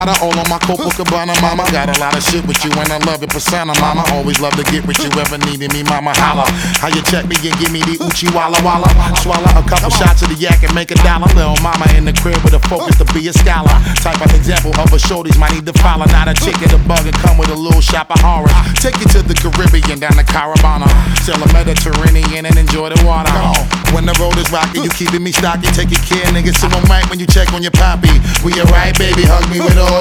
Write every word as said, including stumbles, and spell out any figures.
All on my Copacabana, mama. Got a lot of shit with you and I love it, persona, mama. Always love to get with you, ever needed me, mama. Holla, how you check me and give me the Uchi Walla Walla. Swallow a couple shots of the yak and make a dollar. Little mama in the crib with a focus to be a scholar. Type of example of a shorties might need to follow. Not a chick in a bug and come with a little shop of horror. Take you to the Caribbean, down to Caravana. Sail the Mediterranean and enjoy the water. When the road is rocky, you keeping me stocky. Take your care, niggas, so I'm right when you check on your poppy. We alright, baby, hug me with all